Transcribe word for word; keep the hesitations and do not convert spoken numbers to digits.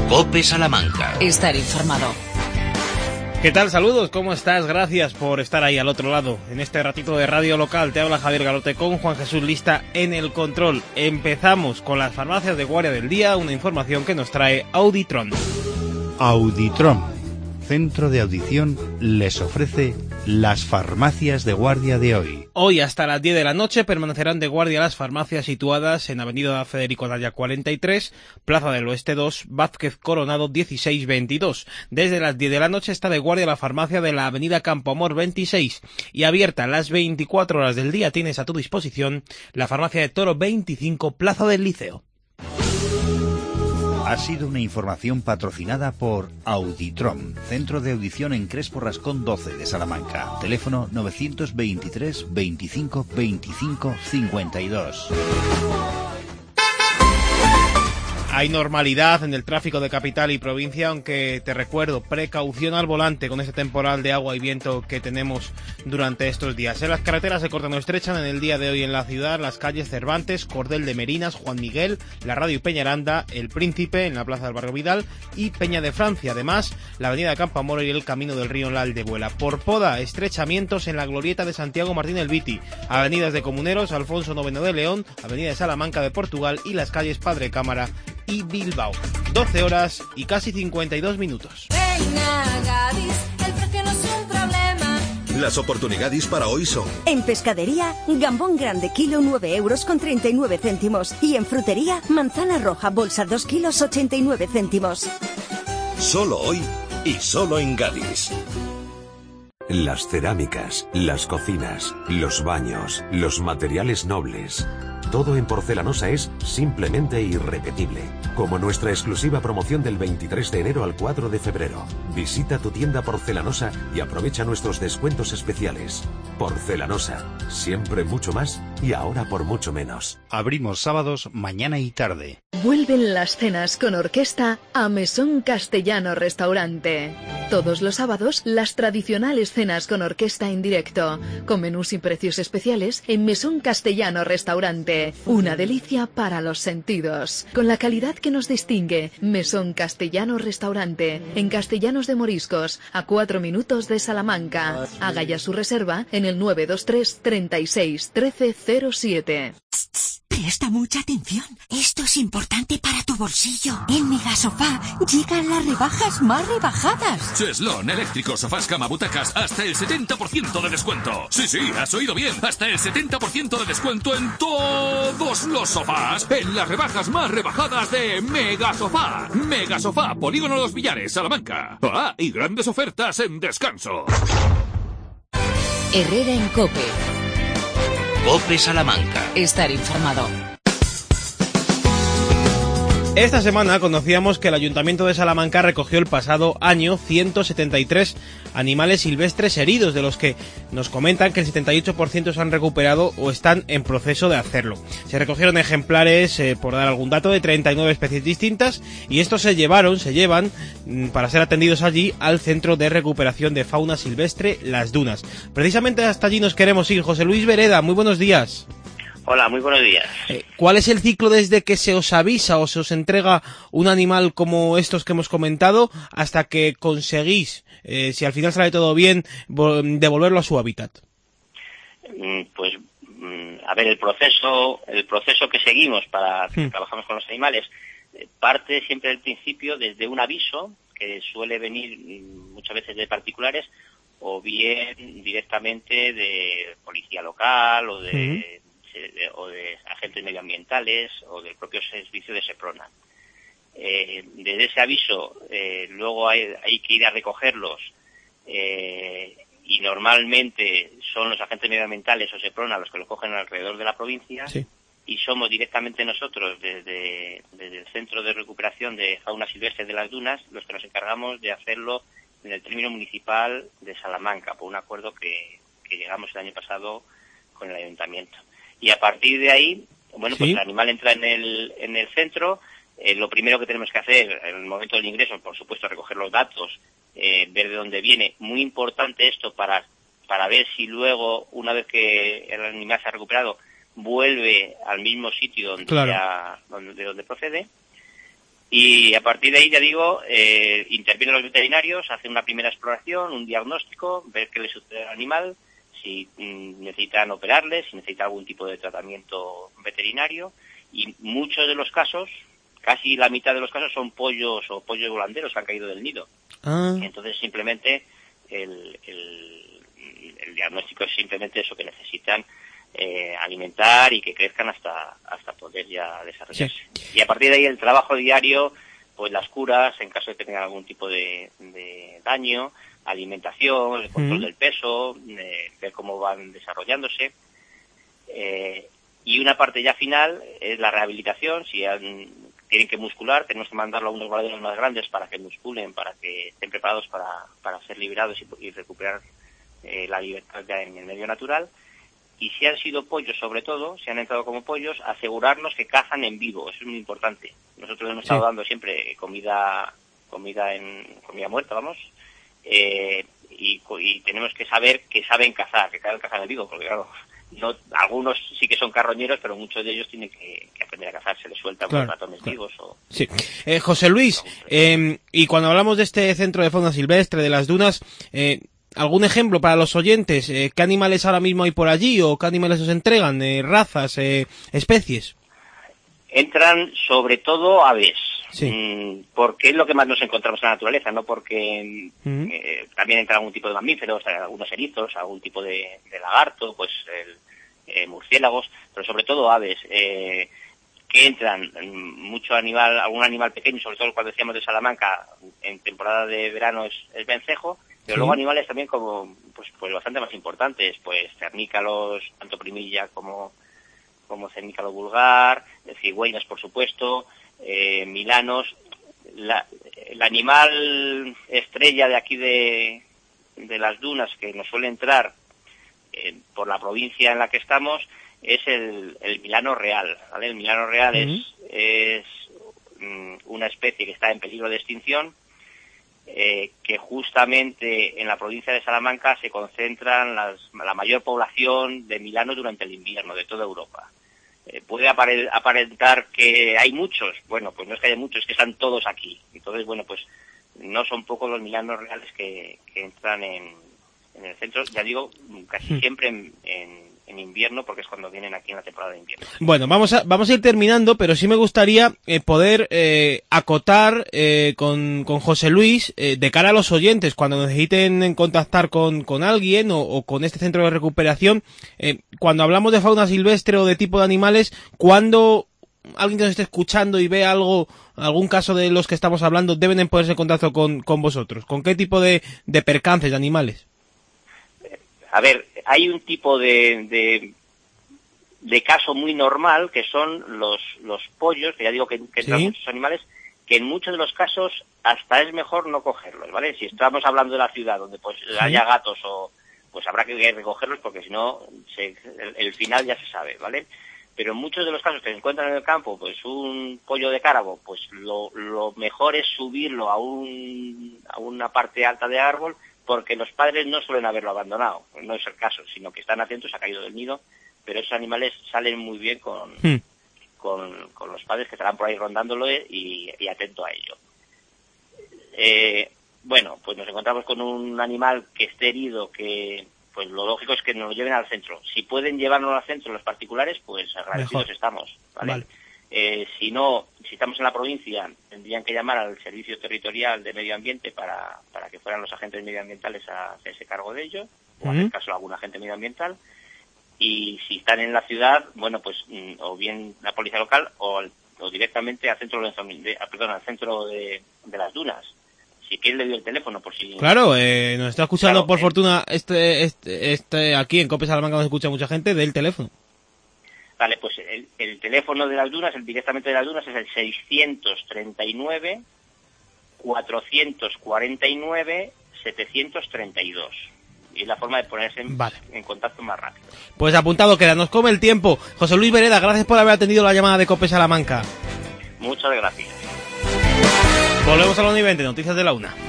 COPE Salamanca. Estar informado. ¿Qué tal? Saludos, ¿cómo estás? Gracias por estar ahí al otro lado. En este ratito de radio local te habla Javier Galote con Juan Jesús Lista en el control. Empezamos con las farmacias de guardia del día, una información que nos trae Auditron. Auditron, centro de audición, les ofrece las farmacias de guardia de hoy. Hoy hasta las diez de la noche permanecerán de guardia las farmacias situadas en Avenida Federico Anaya cuarenta y tres, Plaza del Oeste dos, Vázquez Coronado dieciséis veintidós. Desde las diez de la noche está de guardia la farmacia de la Avenida Campoamor veintiséis y abierta las veinticuatro horas del día tienes a tu disposición la farmacia de Toro veinticinco, Plaza del Liceo. Ha sido una información patrocinada por Auditron, centro de audición en Crespo Rascón doce de Salamanca. Teléfono novecientos veintitrés veinticinco veinticinco cincuenta y dos. Hay normalidad en el tráfico de capital y provincia, aunque te recuerdo, precaución al volante con ese temporal de agua y viento que tenemos durante estos días. En las carreteras se cortan o estrechan en el día de hoy en la ciudad las calles Cervantes, Cordel de Merinas, Juan Miguel, La Radio y Peñaranda, El Príncipe en la Plaza del Barrio Vidal y Peña de Francia. Además, la avenida Campoamor y el Camino del Río en la Aldebuela. Por Poda, estrechamientos en la glorieta de Santiago Martín el Viti, avenidas de Comuneros, Alfonso noveno de León, avenida de Salamanca de Portugal y las calles Padre Cámara y Bilbao. doce horas y casi cincuenta y dos minutos. Venga, Gadis, el precio no es un problema. Las oportunidades para hoy son: en pescadería, gambón grande kilo nueve euros con treinta y nueve céntimos y en frutería, manzana roja bolsa dos kilos ochenta y nueve céntimos. Solo hoy y solo en Gadis. Las cerámicas, las cocinas, los baños, los materiales nobles. Todo en Porcelanosa es simplemente irrepetible. Como nuestra exclusiva promoción del veintitrés de enero al cuatro de febrero. Visita tu tienda Porcelanosa y aprovecha nuestros descuentos especiales. Porcelanosa, siempre mucho más y ahora por mucho menos. Abrimos sábados, mañana y tarde. Vuelven las cenas con orquesta a Mesón Castellano Restaurante. Todos los sábados, las tradicionales cenas con orquesta en directo, con menús y precios especiales en Mesón Castellano Restaurante. Una delicia para los sentidos. Con la calidad que nos distingue, Mesón Castellano Restaurante, en Castellanos de Moriscos, a cuatro minutos de Salamanca. Haga ya su reserva en el nueve dos tres, treinta y seis, trece cero siete. Presta mucha atención. Esto es importante para tu bolsillo. En Megasofá llegan las rebajas más rebajadas. Cheslón, eléctricos, sofás, cama, butacas, hasta el setenta por ciento de descuento. Sí, sí, has oído bien. Hasta el setenta por ciento de descuento en todos los sofás. En las rebajas más rebajadas de Megasofá. Megasofá, Polígono Los Villares, Salamanca. Ah, y grandes ofertas en descanso. Herrera en COPE. COPE Salamanca. Estar informado. Esta semana conocíamos que el Ayuntamiento de Salamanca recogió el pasado año ciento setenta y tres animales silvestres heridos, de los que nos comentan que el setenta y ocho por ciento se han recuperado o están en proceso de hacerlo. Se recogieron ejemplares, eh, por dar algún dato, de treinta y nueve especies distintas, y estos se llevaron, se llevan, para ser atendidos allí, al Centro de Recuperación de Fauna Silvestre Las Dunas. Precisamente hasta allí nos queremos ir. José Luis Vereda, muy buenos días. Hola, muy buenos días. Eh, ¿Cuál es el ciclo desde que se os avisa o se os entrega un animal como estos que hemos comentado hasta que conseguís, eh, si al final sale todo bien, devolverlo a su hábitat? Pues, a ver, el proceso el proceso que seguimos para que hmm. trabajamos con los animales parte siempre del principio desde un aviso que suele venir muchas veces de particulares o bien directamente de policía local o de... Hmm. De, o de agentes medioambientales o del propio servicio de Seprona. Eh, desde ese aviso eh, luego hay, hay que ir a recogerlos eh, y normalmente son los agentes medioambientales o Seprona los que los cogen alrededor de la provincia. Sí. Y somos directamente nosotros desde, desde el Centro de Recuperación de Fauna Silvestre de las Dunas los que nos encargamos de hacerlo en el término municipal de Salamanca por un acuerdo que, que llegamos el año pasado con el ayuntamiento. Y a partir de ahí, bueno, pues ¿sí? El animal entra en el en el centro. Eh, lo primero que tenemos que hacer en el momento del ingreso, por supuesto, recoger los datos, eh, ver de dónde viene. Muy importante esto para para ver si luego, una vez que el animal se ha recuperado, vuelve al mismo sitio donde, claro. ya, donde de donde procede. Y a partir de ahí, ya digo, eh, intervienen los veterinarios, hacen una primera exploración, un diagnóstico, ver qué le sucede al animal, si mm, necesitan operarle, si necesita algún tipo de tratamiento veterinario, y muchos de los casos, casi la mitad de los casos, son pollos o pollos volanderos que han caído del nido. Ah. Entonces, simplemente, el, el, el diagnóstico es simplemente eso, que necesitan eh, alimentar y que crezcan hasta hasta poder ya desarrollarse. Sí. Y a partir de ahí, el trabajo diario, pues las curas, en caso de que tengan algún tipo de, de daño, alimentación, el control mm. del peso, eh, ver cómo van desarrollándose. Eh, y una parte ya final es la rehabilitación. Si han, tienen que muscular, tenemos que mandarlo a unos valaderos más grandes para que musculen, para que estén preparados para, para ser liberados y, y recuperar eh, la libertad ya en el medio natural. Y si han sido pollos, sobre todo, si han entrado como pollos, asegurarnos que cazan en vivo. Eso es muy importante. Nosotros hemos sí. estado dando siempre comida comida en comida muerta, vamos, eh, y, y tenemos que saber que saben cazar, que saben cazar en vivo, porque claro, no, algunos sí que son carroñeros, pero muchos de ellos tienen que, que aprender a cazar, se les sueltan claro, con ratones claro. vivos. O, sí. Eh, José Luis, eh, y cuando hablamos de este centro de fauna silvestre, de las dunas, eh, ¿algún ejemplo para los oyentes? Eh, ¿Qué animales ahora mismo hay por allí o qué animales os entregan? Eh, ¿Razas, eh, especies? Entran sobre todo aves, sí. mmm, porque es lo que más nos encontramos en la naturaleza, no porque uh-huh. eh, también entran algún tipo de mamíferos, algunos erizos, algún tipo de, de lagarto, pues el, eh, murciélagos, pero sobre todo aves, eh, que entran mucho animal, algún animal pequeño, sobre todo cuando decíamos de Salamanca, en temporada de verano es el vencejo, pero sí. luego animales también como pues pues bastante más importantes, pues cernícalos, tanto primilla como como cernícalo vulgar, cigüeñas por supuesto, eh, milanos. La, el animal estrella de aquí de, de las dunas que nos suele entrar eh, por la provincia en la que estamos es el, el milano real, ¿vale? El milano real uh-huh. es, es um, una especie que está en peligro de extinción, eh, que justamente en la provincia de Salamanca se concentran las, la mayor población de milanos durante el invierno de toda Europa. Eh, puede apare- aparentar que hay muchos, bueno, pues no es que haya muchos, es que están todos aquí. Entonces, bueno, pues no son pocos los milanos reales que, que entran en, en el centro, ya digo, casi hmm. siempre en, en en invierno, porque es cuando vienen aquí en la temporada de invierno. Bueno, vamos a vamos a ir terminando, pero sí me gustaría eh, poder eh, acotar eh, con, con José Luis, eh, de cara a los oyentes, cuando necesiten contactar con, con alguien o, o con este centro de recuperación, eh, cuando hablamos de fauna silvestre o de tipo de animales, cuando alguien que nos esté escuchando y ve algo, algún caso de los que estamos hablando, deben ponerse en contacto con, con vosotros. ¿Con qué tipo de, de percances de animales? A ver, hay un tipo de, de, de caso muy normal que son los, los pollos, que ya digo que, que entran ¿sí? muchos animales, que en muchos de los casos hasta es mejor no cogerlos, ¿vale? Si estamos hablando de la ciudad donde pues ¿sí? haya gatos o pues habrá que recogerlos porque si no se, el, el final ya se sabe, ¿vale? Pero en muchos de los casos que se encuentran en el campo, pues un pollo de cárabo, pues lo, lo mejor es subirlo a un a una parte alta de árbol, porque los padres no suelen haberlo abandonado, no es el caso, sino que están atentos, ha caído del nido, pero esos animales salen muy bien con, hmm. con, con los padres que estarán por ahí rondándolo y, y atento a ello. Eh, bueno, pues nos encontramos con un animal que esté herido, que pues lo lógico es que nos lo lleven al centro. Si pueden llevarnos al centro los particulares, pues agradecidos Mejor. estamos, ¿vale? vale. Eh, si no, si estamos en la provincia, tendrían que llamar al Servicio Territorial de Medio Ambiente para, para que fueran los agentes medioambientales a hacerse cargo de ello, o uh-huh. hacer caso a algún agente medioambiental. Y si están en la ciudad, bueno, pues o bien la policía local o, o directamente al centro de, de, perdón, al centro de, de las dunas. Si quieres le doy el teléfono por si... Claro, eh, nos está escuchando claro, por eh, fortuna este, este, este aquí en Cope Salamanca nos escucha mucha gente del teléfono. Vale, pues el, el teléfono de las dunas, el directamente de las dunas, es el seiscientos treinta y nueve, cuatrocientos cuarenta y nueve, setecientos treinta y dos. Y es la forma de ponerse en, vale. en contacto más rápido. Pues apuntado queda, nos come el tiempo. José Luis Vereda, gracias por haber atendido la llamada de Cope Salamanca. Muchas gracias. Volvemos a la una y veinte, noticias de la una.